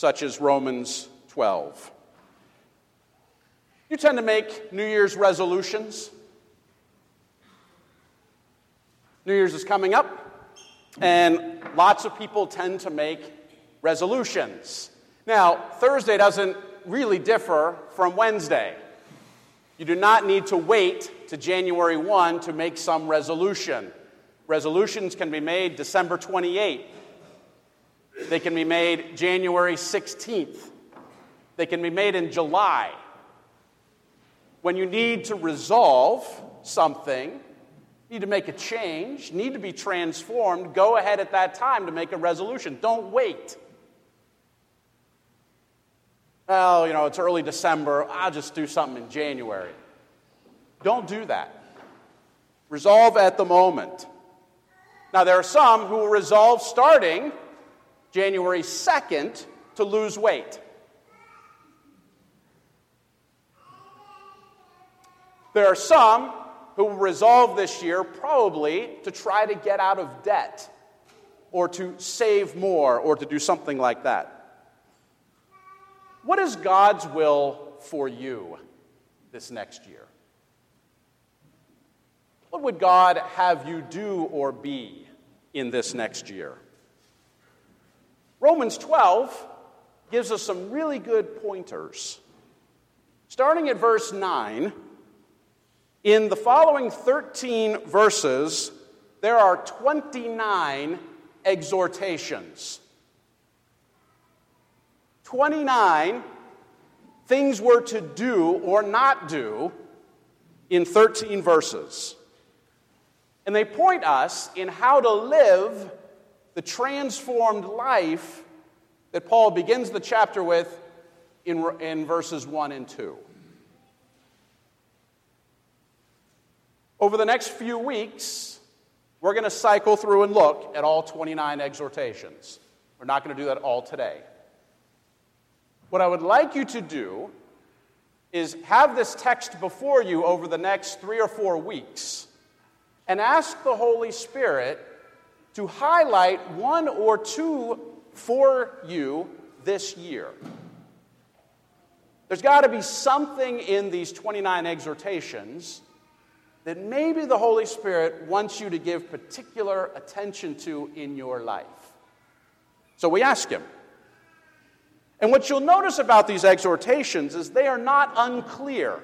such as Romans 12. You tend to make New Year's resolutions. New Year's is coming up, and lots of people tend to make resolutions. Now, Thursday doesn't really differ from Wednesday. You do not need to wait to January 1 to make some resolution. Resolutions can be made December 28th. They can be made January 16th. They can be made in July. When you need to resolve something, need to make a change, need to be transformed, go ahead at that time to make a resolution. Don't wait. Well, it's early December. I'll just do something in January. Don't do that. Resolve at the moment. Now, there are some who will resolve starting January 2nd to lose weight. There are some who will resolve this year probably to try to get out of debt or to save more or to do something like that. What is God's will for you this next year? What would God have you do or be in this next year? Romans 12 gives us some really good pointers. Starting at verse 9, in the following 13 verses, there are 29 exhortations. 29 things we're to do or not do in 13 verses. And they point us in how to live the transformed life that Paul begins the chapter with in verses 1 and 2. Over the next few weeks, we're going to cycle through and look at all 29 exhortations. We're not going to do that all today. What I would like you to do is have this text before you over the next 3 or 4 weeks and ask the Holy Spirit to highlight 1 or 2 for you this year. There's got to be something in these 29 exhortations that maybe the Holy Spirit wants you to give particular attention to in your life. So we ask Him. And what you'll notice about these exhortations is they are not unclear.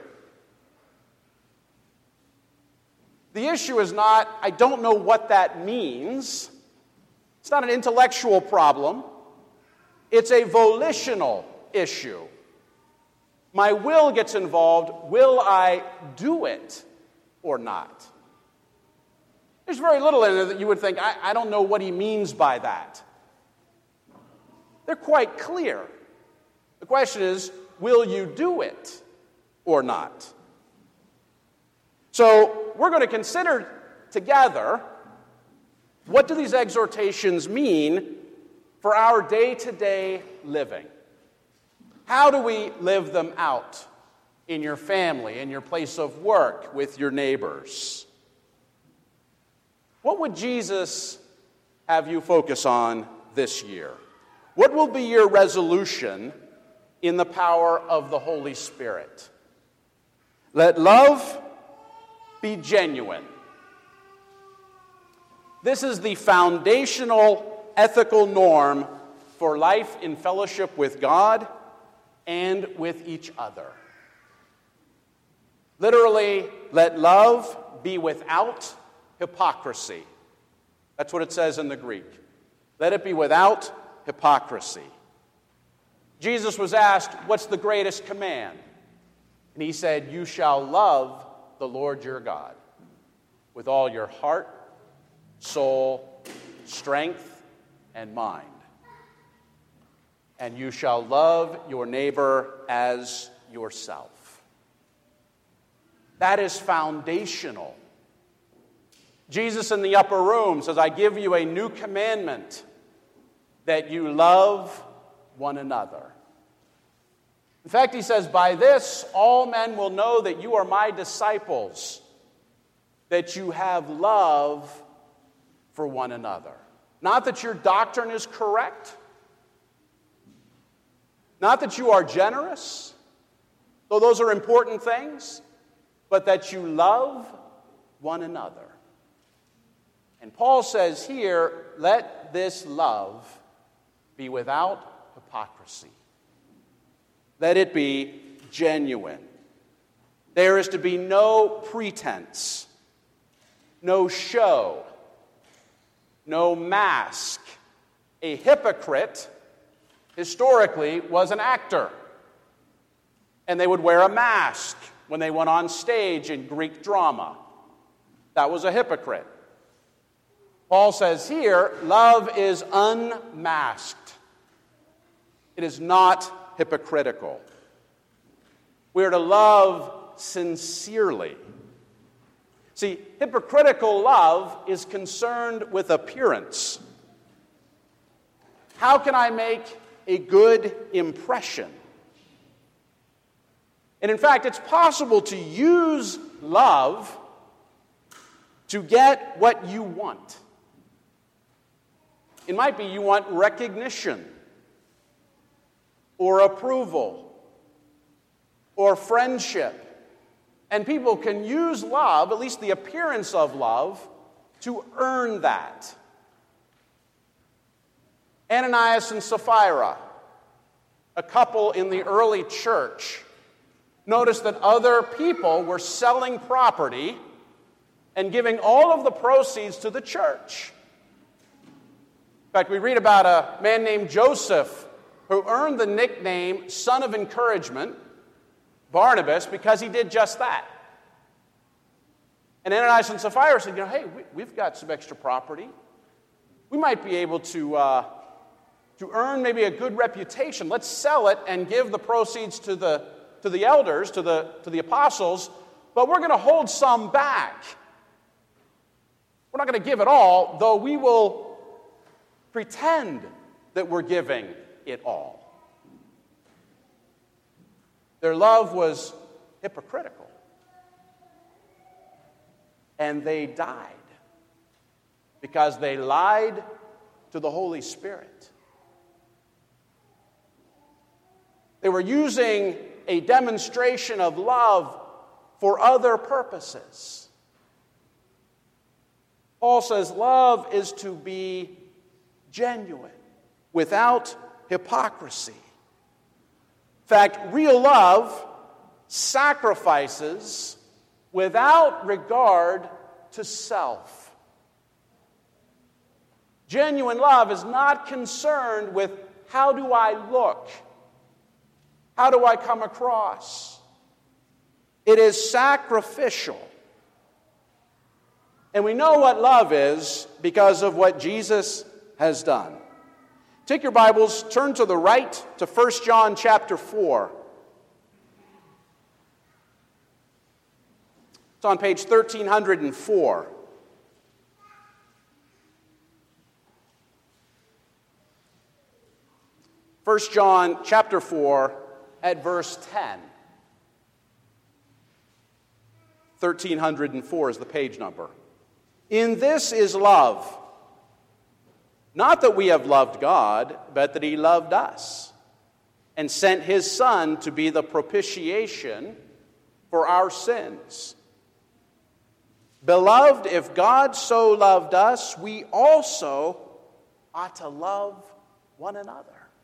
The issue is not, I don't know what that means. It's not an intellectual problem. It's a volitional issue. My will gets involved. Will I do it or not? There's very little in it that you would think, I don't know what he means by that. They're quite clear. The question is, will you do it or not? So we're going to consider together, what do these exhortations mean for our day-to-day living? How do we live them out in your family, in your place of work, with your neighbors? What would Jesus have you focus on this year? What will be your resolution in the power of the Holy Spirit? Let love be genuine. This is the foundational ethical norm for life in fellowship with God and with each other. Literally, let love be without hypocrisy. That's what it says in the Greek. Let it be without hypocrisy. Jesus was asked, what's the greatest command? And he said, you shall love the Lord your God with all your heart, soul, strength, and mind. And you shall love your neighbor as yourself. That is foundational. Jesus in the upper room says, I give you a new commandment, that you love one another. In fact, he says, by this all men will know that you are my disciples, that you have love for one another. Not that your doctrine is correct, Not that you are generous, though those are important things, but that you love one another. And Paul says here, let this love be without hypocrisy. Let it be genuine. There is to be no pretense, no show, no mask. A hypocrite, historically, was an actor. And they would wear a mask when they went on stage in Greek drama. That was a hypocrite. Paul says here, love is unmasked. It is not hypocritical. We are to love sincerely. See, hypocritical love is concerned with appearance. How can I make a good impression? And in fact, it's possible to use love to get what you want. It might be you want recognition, or approval, or friendship. And people can use love, at least the appearance of love, to earn that. Ananias and Sapphira, a couple in the early church, noticed that other people were selling property and giving all of the proceeds to the church. In fact, we read about a man named Joseph who earned the nickname Son of Encouragement, Barnabas, because he did just that. And Ananias and Sapphira said, hey, we've got some extra property. We might be able to earn maybe a good reputation. Let's sell it and give the proceeds to the elders, to the apostles, but we're going to hold some back. We're not going to give it all, though we will pretend that we're giving it all. Their love was hypocritical. And they died because they lied to the Holy Spirit. They were using a demonstration of love for other purposes. Paul says love is to be genuine, without hypocrisy. In fact, real love sacrifices without regard to self. Genuine love is not concerned with how do I look? How do I come across? It is sacrificial. And we know what love is because of what Jesus has done. Take your Bibles, turn to the right to 1 John chapter 4. It's on page 1304. First John chapter 4 at verse 10. 1304 is the page number. In this is love. Not that we have loved God, but that He loved us and sent His Son to be the propitiation for our sins. Beloved, if God so loved us, we also ought to love one another.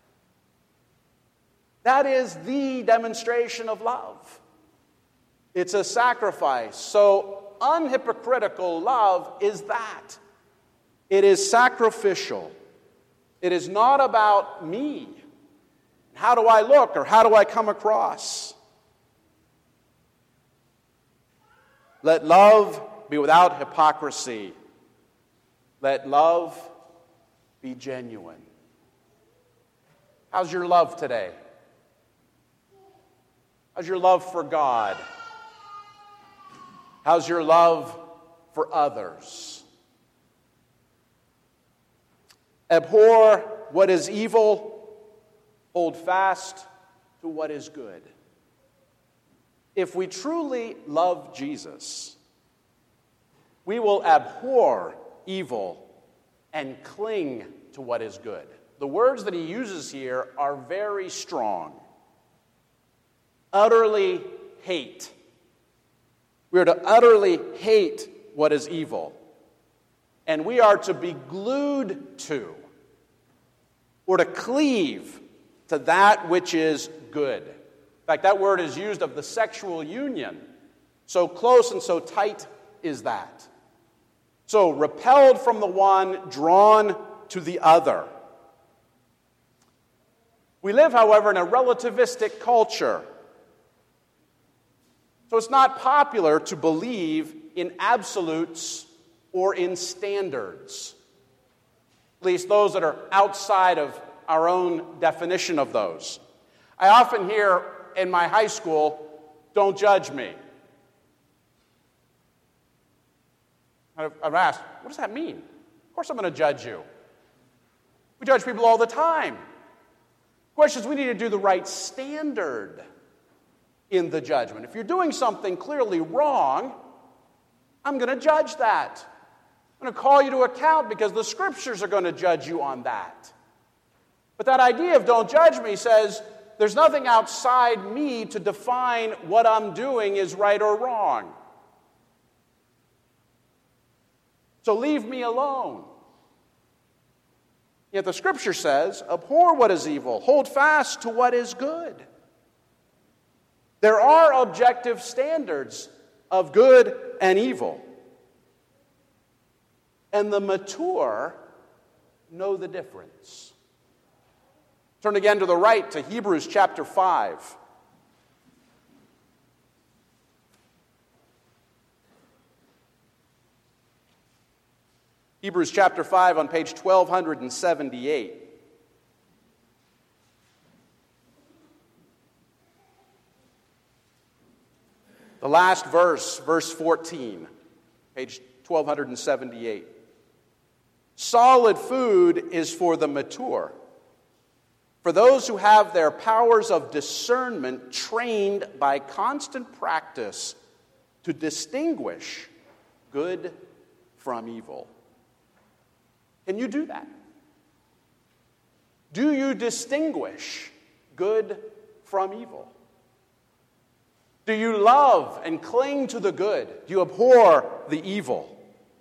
That is the demonstration of love. It's a sacrifice. So unhypocritical love is that. It is sacrificial. It is not about me. How do I look or how do I come across? Let love be without hypocrisy. Let love be genuine. How's your love today? How's your love for God? How's your love for others? Abhor what is evil, hold fast to what is good. If we truly love Jesus, we will abhor evil and cling to what is good, the words that he uses here are very strong. Utterly hate. We are to utterly hate what is evil. And we are to be glued to, or to cleave to that which is good. In fact, that word is used of the sexual union. So close and so tight is that. So repelled from the one, drawn to the other. We live, however, in a relativistic culture. So it's not popular to believe in absolutes or in standards. At least those that are outside of our own definition of those. I often hear in my high school, "Don't judge me." I've asked, what does that mean? Of course I'm going to judge you. We judge people all the time. The question is, we need to do the right standard in the judgment. If you're doing something clearly wrong, I'm going to judge that. I'm going to call you to account because the Scriptures are going to judge you on that. But that idea of "don't judge me" says there's nothing outside me to define what I'm doing is right or wrong. So leave me alone. Yet the Scripture says, abhor what is evil, hold fast to what is good. There are objective standards of good and evil. And the mature know the difference. Turn again to the right to Hebrews chapter 5. Hebrews chapter 5 on page 1278. The last verse, verse 14, page 1278. Solid food is for the mature, for those who have their powers of discernment trained by constant practice to distinguish good from evil. Can you do that? Do you distinguish good from evil? Do you love and cling to the good? Do you abhor the evil?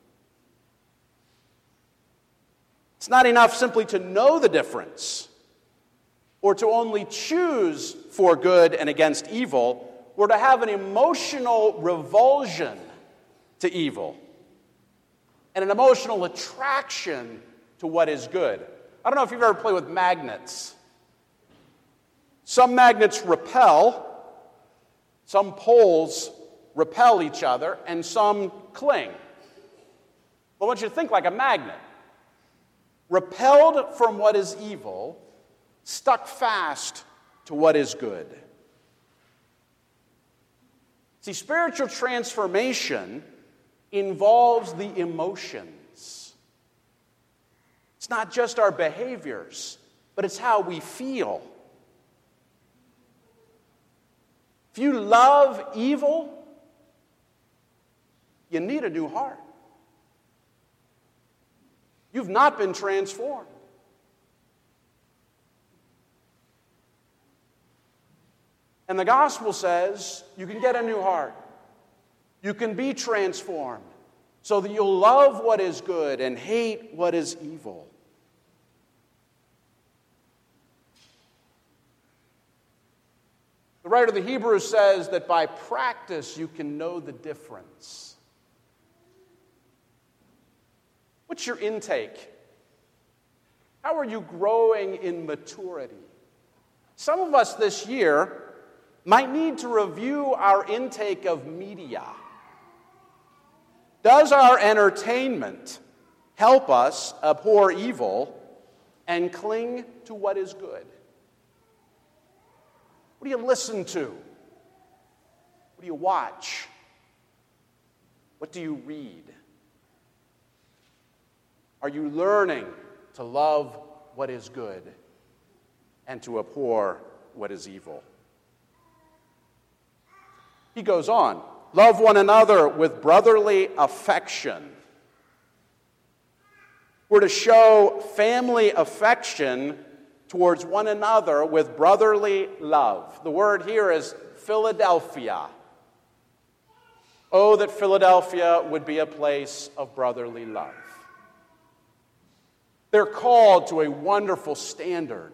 It's not enough simply to know the difference or to only choose for good and against evil. We're to have an emotional revulsion to evil and an emotional attraction to what is good. I don't know if you've ever played with magnets. Some magnets repel, some poles repel each other, and some cling. Well, I want you to think like a magnet. Repelled from what is evil, stuck fast to what is good. See, spiritual transformation involves the emotions. It's not just our behaviors, but it's how we feel. If you love evil, you need a new heart. You've not been transformed. And the gospel says you can get a new heart. You can be transformed so that you'll love what is good and hate what is evil. The writer of the Hebrews says that by practice you can know the difference. What's your intake? How are you growing in maturity? Some of us this year might need to review our intake of media. Does our entertainment help us abhor evil and cling to what is good? What do you listen to? What do you watch? What do you read? Are you learning to love what is good and to abhor what is evil? He goes on, love one another with brotherly affection. We're to show family affection towards one another with brotherly love. The word here is Philadelphia. Oh, that Philadelphia would be a place of brotherly love. They're called to a wonderful standard.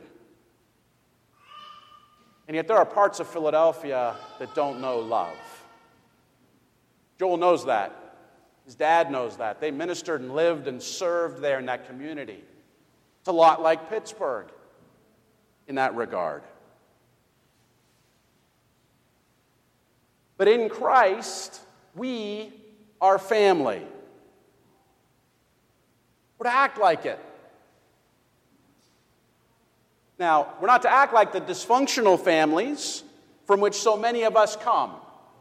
And yet there are parts of Philadelphia that don't know love. Joel knows that. His dad knows that. They ministered and lived and served there in that community. It's a lot like Pittsburgh in that regard. But in Christ, we are family. We're to act like it. Now, we're not to act like the dysfunctional families from which so many of us come.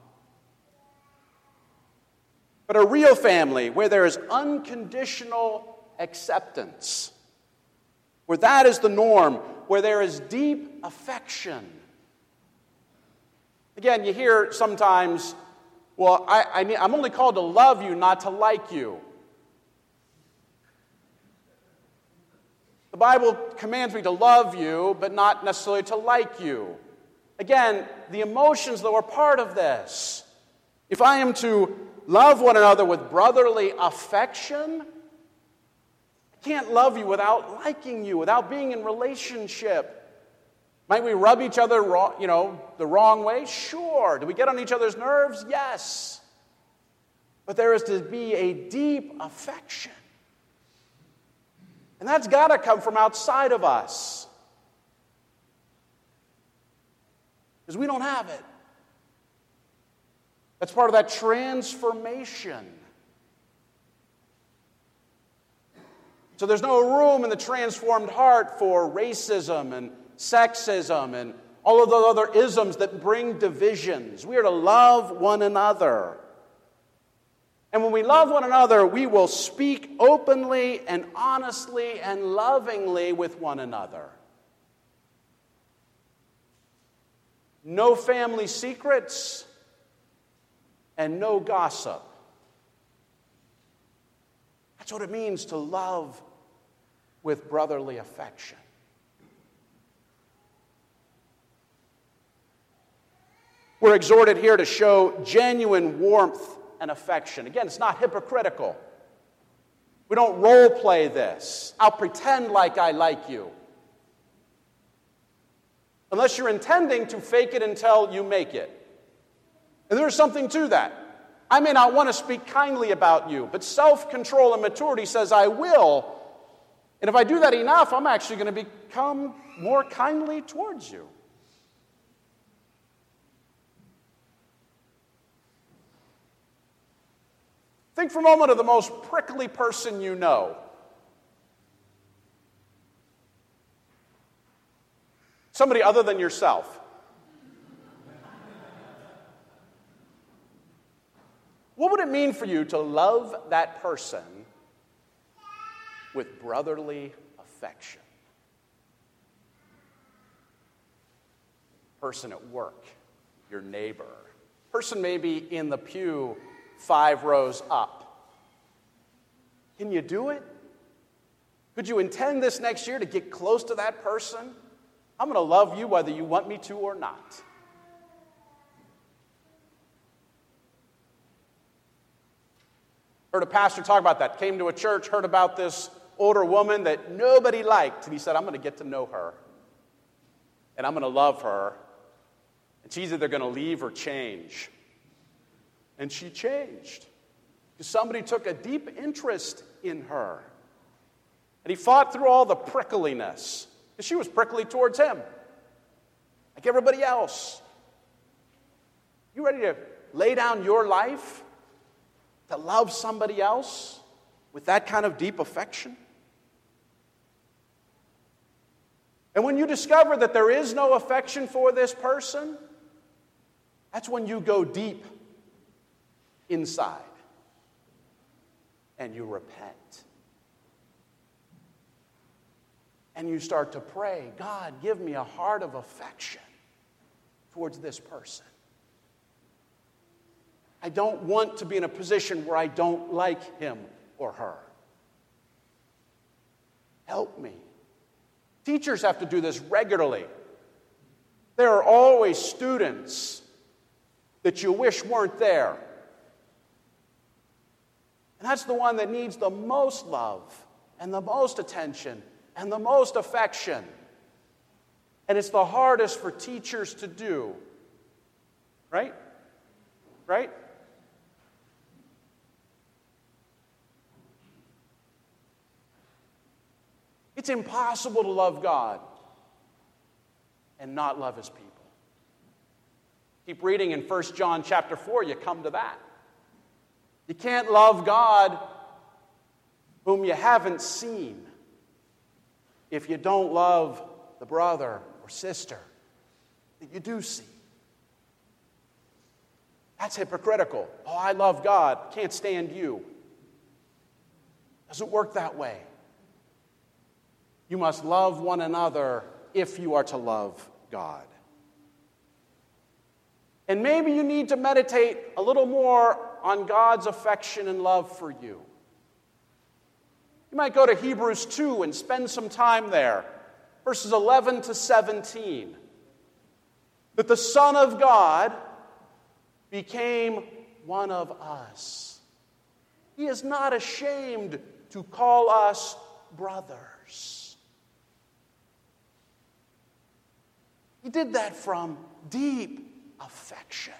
But a real family where there is unconditional acceptance, where that is the norm, where there is deep affection. Again, you hear sometimes, well, I'm only called to love you, not to like you. The Bible commands me to love you, but not necessarily to like you. Again, the emotions that were part of this. If I am to love one another with brotherly affection, I can't love you without liking you, without being in relationship. Might we rub each other the wrong way? Sure. Do we get on each other's nerves? Yes. But there is to be a deep affection. And that's got to come from outside of us. Because we don't have it. That's part of that transformation. So there's no room in the transformed heart for racism and sexism and all of those other isms that bring divisions. We are to love one another. And when we love one another, we will speak openly and honestly and lovingly with one another. No family secrets and no gossip. That's what it means to love with brotherly affection. We're exhorted here to show genuine warmth and affection. Again, it's not hypocritical. We don't role play this. I'll pretend like I like you. Unless you're intending to fake it until you make it. And there's something to that. I may not want to speak kindly about you, but self-control and maturity says I will. And if I do that enough, I'm actually going to become more kindly towards you. Think for a moment of the most prickly person you know. Somebody other than yourself. What would it mean for you to love that person with brotherly affection? Person at work, your neighbor. Person maybe in the pew 5 rows up. Can you do it? Could you intend this next year to get close to that person? I'm going to love you whether you want me to or not. Heard a pastor talk about that. Came to a church, heard about this older woman that nobody liked. And he said, I'm going to get to know her. And I'm going to love her. And she's either going to leave or change. And she changed. Because somebody took a deep interest in her. And he fought through all the prickliness. Because she was prickly towards him. Like everybody else. You ready to lay down your life to love somebody else with that kind of deep affection? And when you discover that there is no affection for this person, that's when you go deep inside and you repent. And you start to pray, God, give me a heart of affection towards this person. I don't want to be in a position where I don't like him or her. help me. Teachers have to do this regularly. There are always students that you wish weren't there. And that's the one that needs the most love and the most attention and the most affection. And it's the hardest for teachers to do. Right? Right? It's impossible to love God and not love his people. Keep reading in 1 John chapter 4, you come to that. You can't love God whom you haven't seen if you don't love the brother or sister that you do see. That's hypocritical. Oh, I love God, can't stand you. Doesn't work that way. You must love one another if you are to love God. And maybe you need to meditate a little more on God's affection and love for you. You might go to Hebrews 2 and spend some time there, verses 11 to 17. That the Son of God became one of us. He is not ashamed to call us brothers. He did that from deep affection.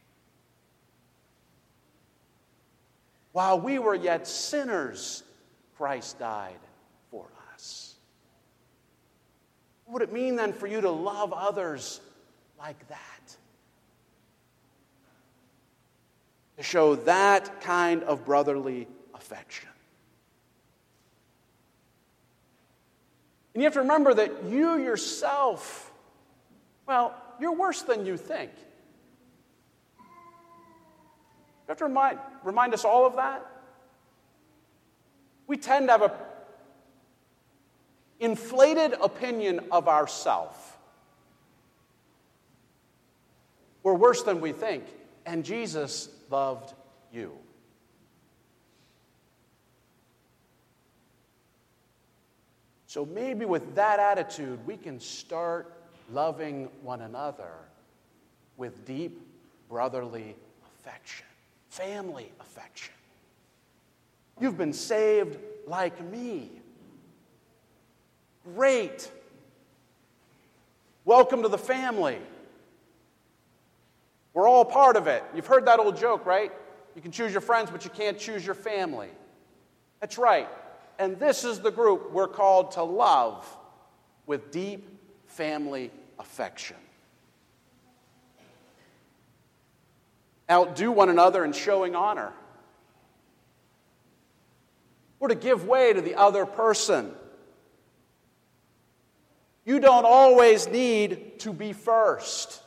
While we were yet sinners, Christ died for us. What would it mean then for you to love others like that? To show that kind of brotherly affection. And you have to remember that you yourself, well, you're worse than you think. You have to remind us all of that. We tend to have an inflated opinion of ourselves. We're worse than we think, and Jesus loved you. So maybe with that attitude, we can start loving one another with deep brotherly affection, family affection. You've been saved like me. Great. Welcome to the family. We're all part of it. You've heard that old joke, right? You can choose your friends, but you can't choose your family. That's right. And this is the group we're called to love with deep family affection. Outdo one another in showing honor. Or to give way to the other person. You don't always need to be first.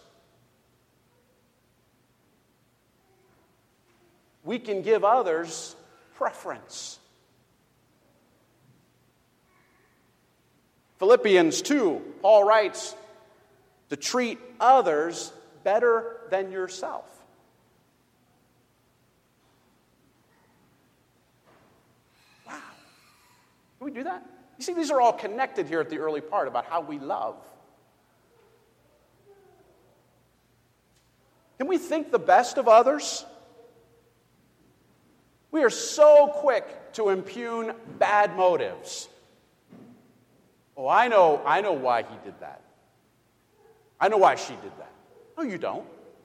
We can give others preference. Philippians 2, Paul writes, to treat others better than yourself. Wow. Can we do that? You see, these are all connected here at the early part about how we love. Can we think the best of others? We are so quick to impugn bad motives. Oh, I know why he did that. I know why she did that. No, you don't.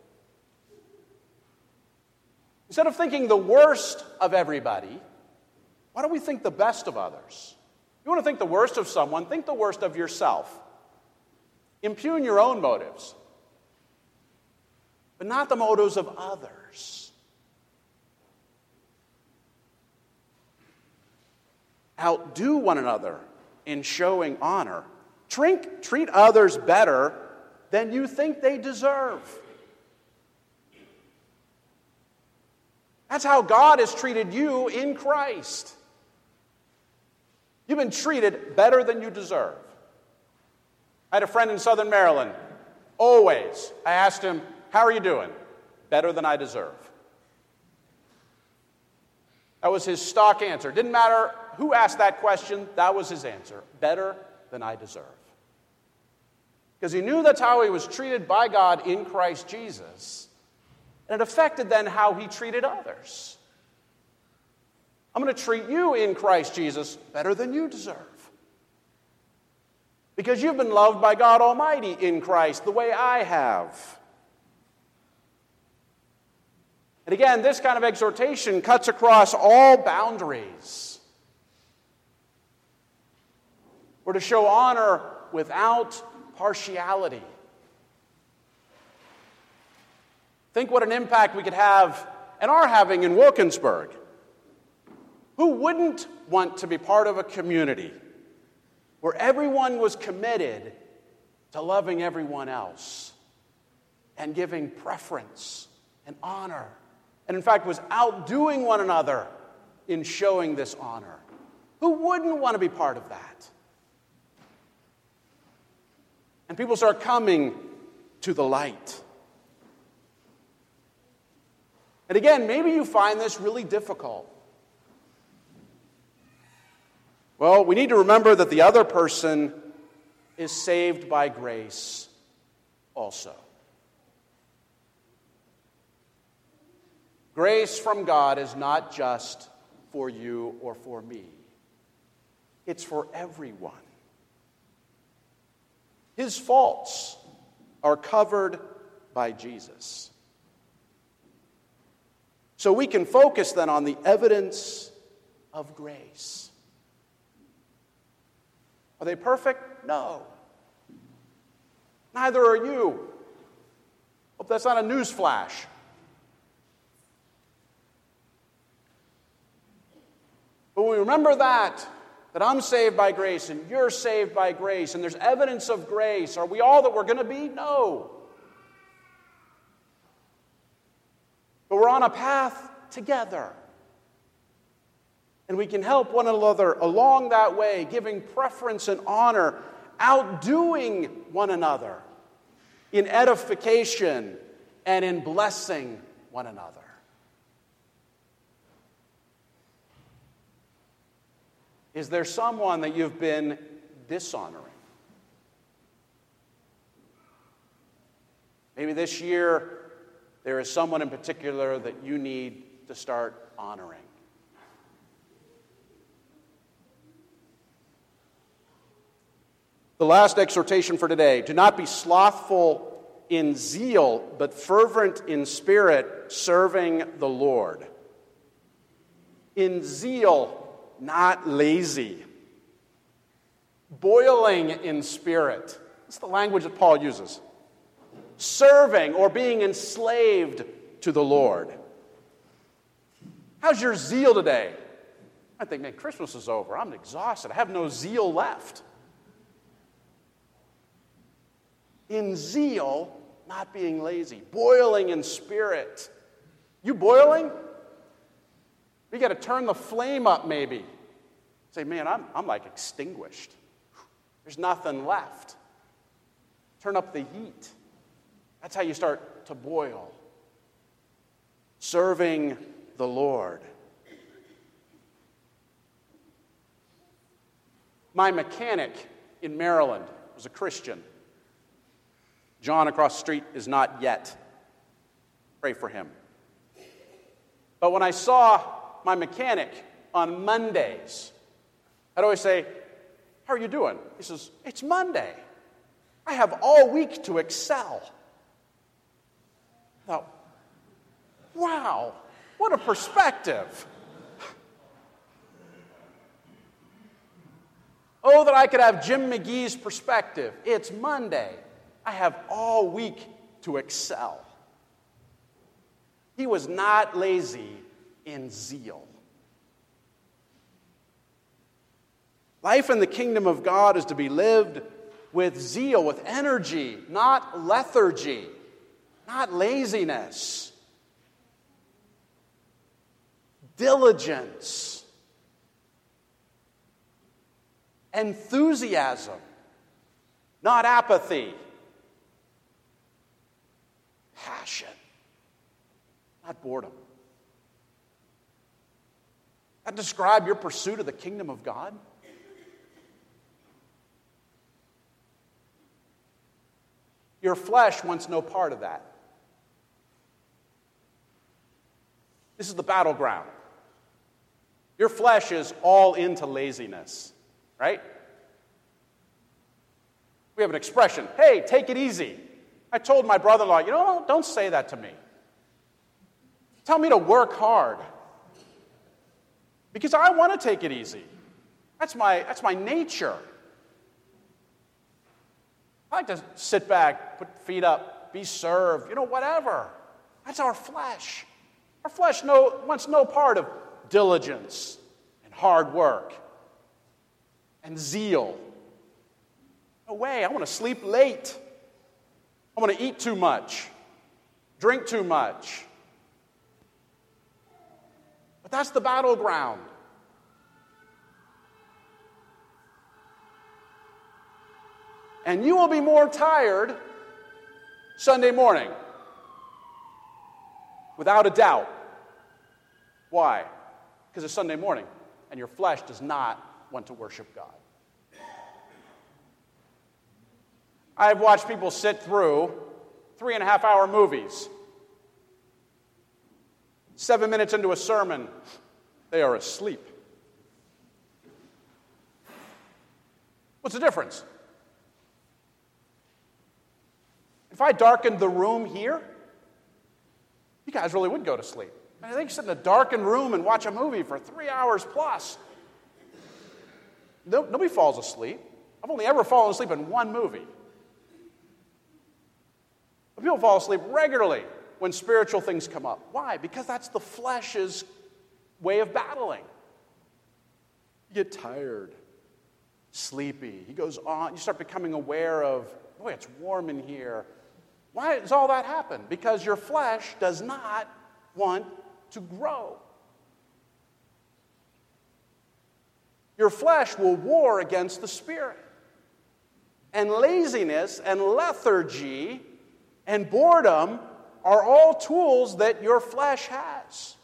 Instead of thinking the worst of everybody, why don't we think the best of others? You want to think the worst of someone, think the worst of yourself. Impugn your own motives, but not the motives of others. Outdo one another in showing honor. Treat others better than you think they deserve. That's how God has treated you in Christ. You've been treated better than you deserve. I had a friend in Southern Maryland. Always, I asked him, how are you doing? Better than I deserve. That was his stock answer. Didn't matter who asked that question, that was his answer. Better than I deserve. Because he knew that's how he was treated by God in Christ Jesus. And it affected then how he treated others. I'm going to treat you in Christ Jesus better than you deserve. Because you've been loved by God Almighty in Christ the way I have. And again, this kind of exhortation cuts across all boundaries. We're to show honor without partiality. Think what an impact we could have and are having in Wilkinsburg. Who wouldn't want to be part of a community where everyone was committed to loving everyone else and giving preference and honor, and in fact was outdoing one another in showing this honor? Who wouldn't want to be part of that? And people start coming to the light. And again, maybe you find this really difficult. Well, we need to remember that the other person is saved by grace also. Grace from God is not just for you or for me. It's for everyone. His faults are covered by Jesus. So we can focus then on the evidence of grace. Are they perfect? No. Neither are you. Hope that's not a news flash. But when we remember that I'm saved by grace and you're saved by grace and there's evidence of grace, are we all that we're going to be? No. But we're on a path together. And we can help one another along that way, giving preference and honor, outdoing one another in edification and in blessing one another. Is there someone that you've been dishonoring? Maybe this year there is someone in particular that you need to start honoring. The last exhortation for today: do not be slothful in zeal, but fervent in spirit, serving the Lord. In zeal, not lazy. Boiling in spirit. That's the language that Paul uses. Serving or being enslaved to the Lord. How's your zeal today? I think, man, Christmas is over. I'm exhausted. I have no zeal left. In zeal, not being lazy. Boiling in spirit. You boiling? You got to turn the flame up maybe. Say, man, I'm like extinguished. There's nothing left. Turn up the heat. That's how you start to boil. Serving the Lord. My mechanic in Maryland was a Christian. John across the street is not yet. Pray for him. But when I saw my mechanic on Mondays, I'd always say, how are you doing? He says, it's Monday. I have all week to excel. I thought, wow, what a perspective. Oh, that I could have Jim McGee's perspective. It's Monday. I have all week to excel. He was not lazy in zeal. Life in the kingdom of God is to be lived with zeal, with energy, not lethargy, not laziness. Diligence. Enthusiasm, not apathy. Passion, not boredom. That describe your pursuit of the kingdom of God? Your flesh wants no part of that. This is the battleground. Your flesh is all into laziness, right? We have an expression, hey, take it easy. I told my brother-in-law, don't say that to me. Tell me to work hard. Because I want to take it easy. That's my nature. I like to sit back, put feet up, be served, whatever. That's our flesh. Our flesh wants no part of diligence and hard work and zeal. No way, I want to sleep late. I want to eat too much, drink too much. But that's the battleground. And you will be more tired Sunday morning. Without a doubt. Why? Because it's Sunday morning, and your flesh does not want to worship God. I've watched people sit through 3.5-hour movies. 7 minutes into a sermon, they are asleep. What's the difference? If I darkened the room here, you guys really would go to sleep. I think sit in a darkened room and watch a movie for 3 hours plus. Nobody falls asleep. I've only ever fallen asleep in one movie. But people fall asleep regularly when spiritual things come up. Why? Because that's the flesh's way of battling. You get tired, sleepy. He goes on. You start becoming aware of, boy, it's warm in here. Why does all that happen? Because your flesh does not want to grow. Your flesh will war against the Spirit. And laziness and lethargy and boredom are all tools that your flesh has.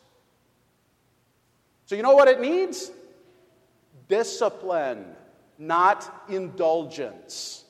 So you know what it needs? Discipline, not indulgence.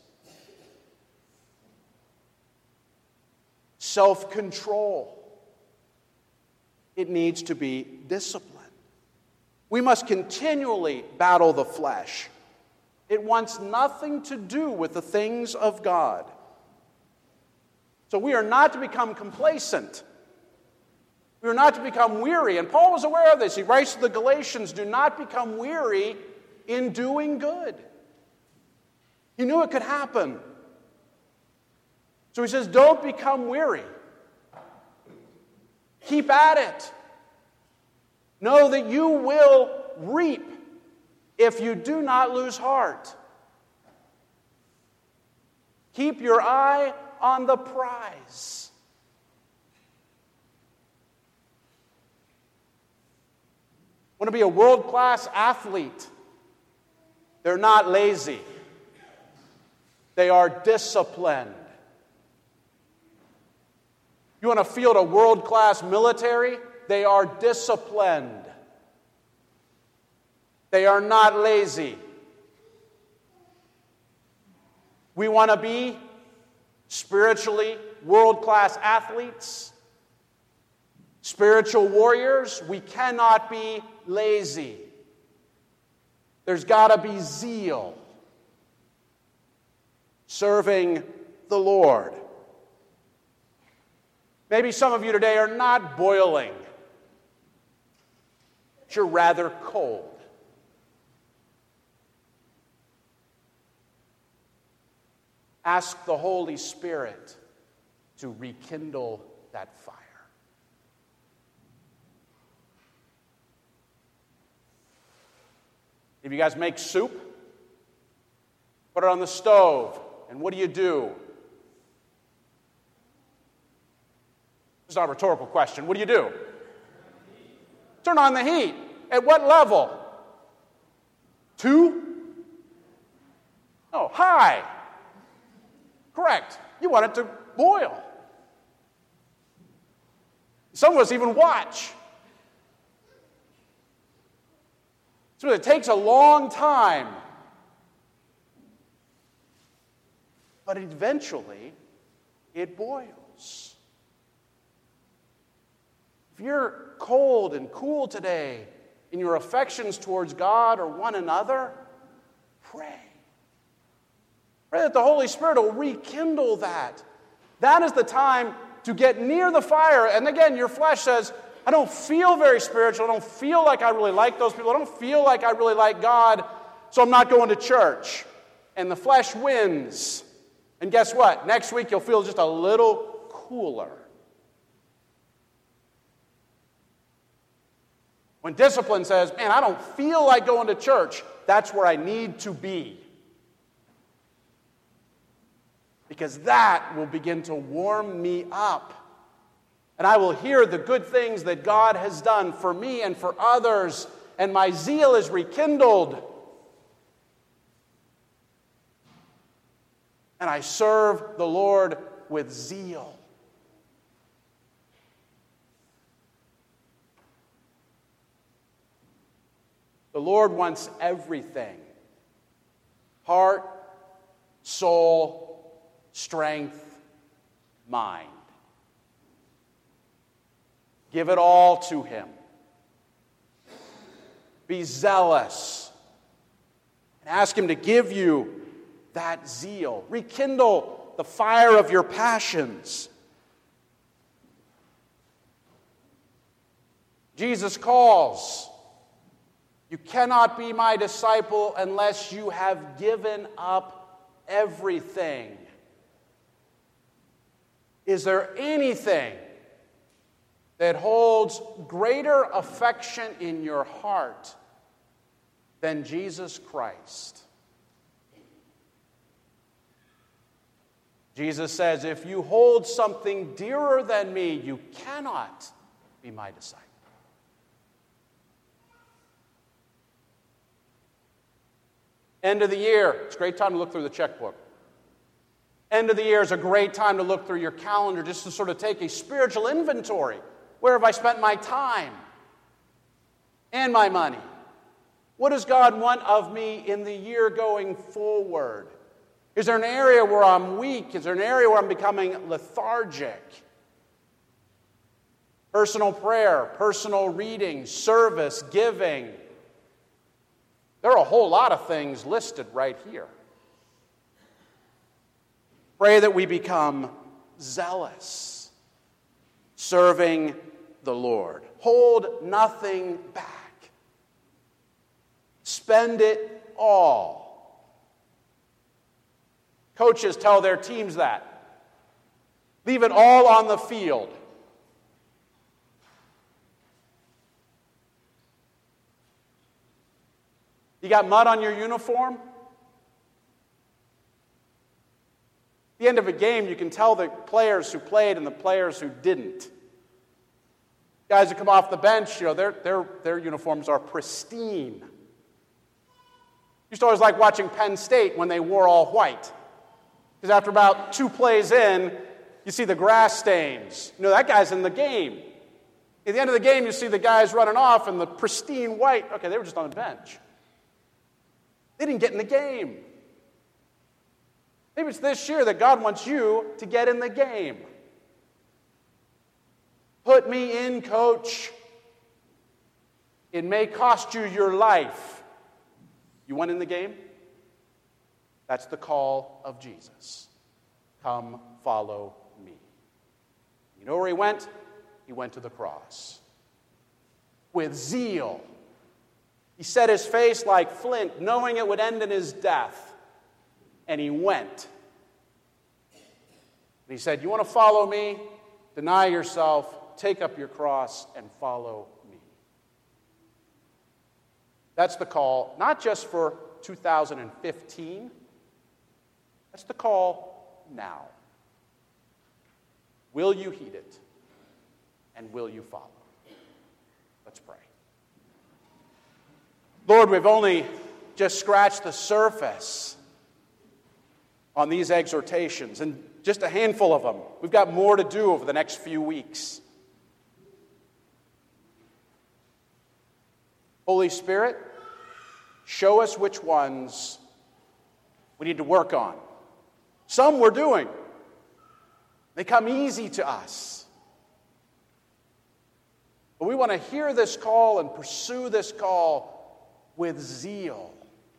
Self-control. It needs to be discipline. We must continually battle the flesh. It wants nothing to do with the things of God. So we are not to become complacent. We are not to become weary. And Paul was aware of this. He writes to the Galatians, do not become weary in doing good. He knew it could happen. So he says, don't become weary. Keep at it. Know that you will reap if you do not lose heart. Keep your eye on the prize. Want to be a world-class athlete? They're not lazy. They are disciplined. You want to field a world-class military? They are disciplined. They are not lazy. We want to be spiritually world-class athletes, spiritual warriors. We cannot be lazy. There's got to be zeal. Serving the Lord. Maybe some of you today are not boiling. But you're rather cold. Ask the Holy Spirit to rekindle that fire. If you guys make soup, put it on the stove, and what do? This is not a rhetorical question. What do? Turn on the heat. At what level? 2? Oh, high. Correct. You want it to boil. Some of us even watch. So it takes a long time. But eventually, it boils. If you're cold and cool today in your affections towards God or one another, pray. Pray that the Holy Spirit will rekindle that. That is the time to get near the fire. And again, your flesh says, I don't feel very spiritual. I don't feel like I really like those people. I don't feel like I really like God, so I'm not going to church. And the flesh wins. And guess what? Next week you'll feel just a little cooler. When discipline says, man, I don't feel like going to church, that's where I need to be. Because that will begin to warm me up. And I will hear the good things that God has done for me and for others, and my zeal is rekindled. And I serve the Lord with zeal. The Lord wants everything: heart, soul, strength, mind. Give it all to Him. Be zealous. And ask Him to give you that zeal. Rekindle the fire of your passions. Jesus calls. You cannot be my disciple unless you have given up everything. Is there anything that holds greater affection in your heart than Jesus Christ? Jesus says, if you hold something dearer than me, you cannot be my disciple. End of the year, it's a great time to look through the checkbook. End of the year is a great time to look through your calendar just to sort of take a spiritual inventory. Where have I spent my time and my money? What does God want of me in the year going forward? Is there an area where I'm weak? Is there an area where I'm becoming lethargic? Personal prayer, personal reading, service, giving. There are a whole lot of things listed right here. Pray that we become zealous, serving the Lord. Hold nothing back. Spend it all. Coaches tell their teams that. Leave it all on the field. You got mud on your uniform? At the end of a game, you can tell the players who played and the players who didn't. Guys who come off the bench, their uniforms are pristine. Used to always like watching Penn State when they wore all white. Because after about 2 plays in, you see the grass stains. That guy's in the game. At the end of the game, you see the guys running off and the pristine white. Okay, they were just on the bench. They didn't get in the game. Maybe it's this year that God wants you to get in the game. Put me in, coach. It may cost you your life. You want in the game? That's the call of Jesus. Come, follow me. You know where he went? He went to the cross. With zeal. He set his face like flint, knowing it would end in his death. And he went. And he said, you want to follow me? Deny yourself, take up your cross, and follow me. That's the call, not just for 2015. That's the call now. Will you heed it? And will you follow? Let's pray. Lord, we've only just scratched the surface on these exhortations, and just a handful of them. We've got more to do over the next few weeks. Holy Spirit, Show us which ones we need to work on. Some we're doing. They come easy to us. But we want to hear this call and pursue this call with zeal.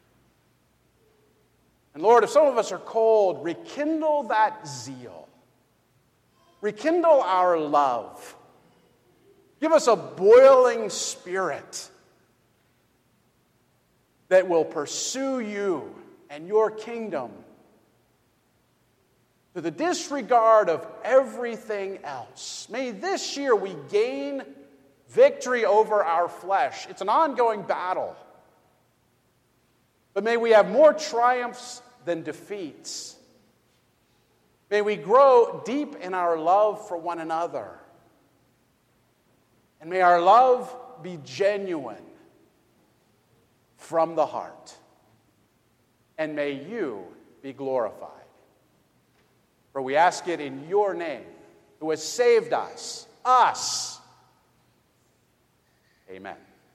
And Lord, if some of us are cold, rekindle that zeal. Rekindle our love. Give us a boiling spirit that will pursue you and your kingdom to the disregard of everything else. May this year we gain victory over our flesh. It's an ongoing battle. But may we have more triumphs than defeats. May we grow deep in our love for one another. And may our love be genuine from the heart. And may you be glorified. For we ask it in your name, who has saved us. Amen.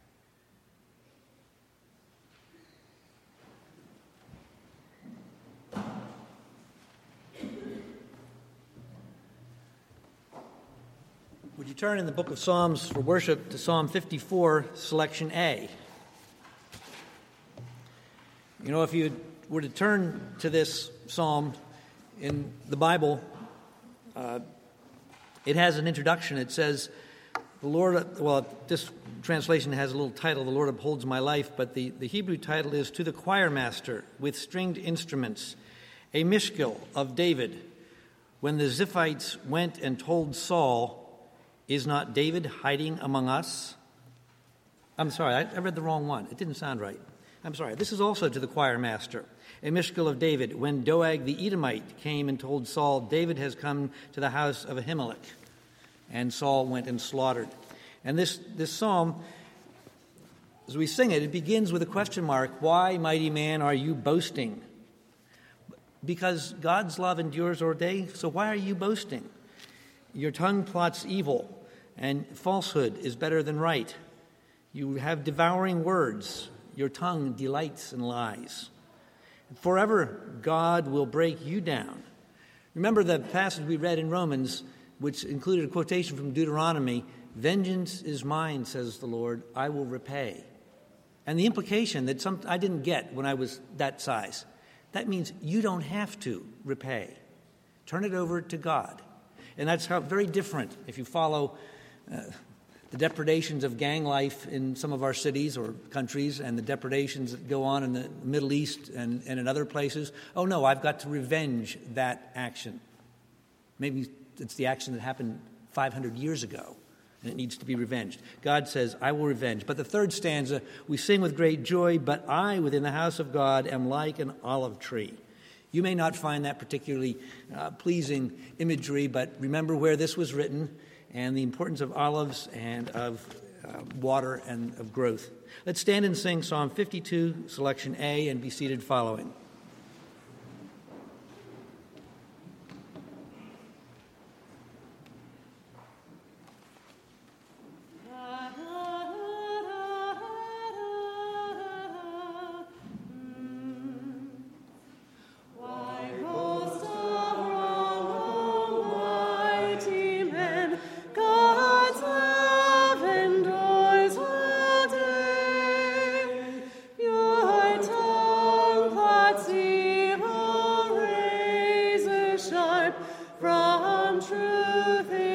Would you turn in the book of Psalms for worship to Psalm 54, selection A? You know, if you were to turn to this psalm in the Bible, it has an introduction. It says, the Lord, well, this translation has a little title, The Lord Upholds My Life, but the Hebrew title is To the Choir Master with Stringed Instruments, a Mishkil of David. When the Ziphites went and told Saul, is not David hiding among us? I'm sorry, I read the wrong one. It didn't sound right. I'm sorry. This is also to the choir master, a Mishkil of David. When Doeg the Edomite came and told Saul, David has come to the house of Ahimelech. And Saul went and slaughtered. And this psalm, as we sing it, it begins with a question mark. Why, mighty man, are you boasting? Because God's love endures all day, so why are you boasting? Your tongue plots evil, and falsehood is better than right. You have devouring words. Your tongue delights in lies. Forever, God will break you down. Remember the passage we read in Romans, which included a quotation from Deuteronomy, vengeance is mine, says the Lord, I will repay. And the implication that I didn't get when I was that size, that means you don't have to repay. Turn it over to God. And that's how very different if you follow the depredations of gang life in some of our cities or countries and the depredations that go on in the Middle East and in other places. Oh, no, I've got to revenge that action. Maybe it's the action that happened 500 years ago, and it needs to be revenged. God says, I will revenge. But the third stanza, we sing with great joy, but I, within the house of God, am like an olive tree. You may not find that particularly pleasing imagery, but remember where this was written and the importance of olives and of water and of growth. Let's stand and sing Psalm 52, selection A, and be seated following. From truth